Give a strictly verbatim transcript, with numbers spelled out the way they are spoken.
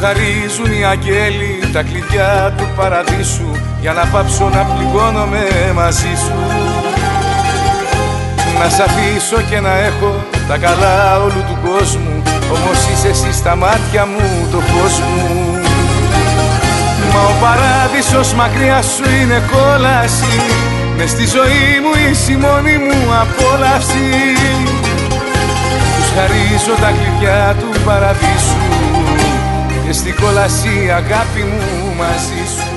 χαρίζουν οι αγγέλοι τα κλειδιά του παραδείσου, για να πάψω να πληγώνομαι μαζί σου. Να σ' αφήσω και να έχω τα καλά όλου του κόσμου, όμως είσαι εσύ στα μάτια μου το φως μου. Μα ο παράδεισος μακριά σου είναι κόλαση, μες στη ζωή μου είσαι η μόνη μου απόλαυση. Τους χαρίζω τα κλειδιά του παραδείσου και στην κόλαση αγάπη μου μαζί σου.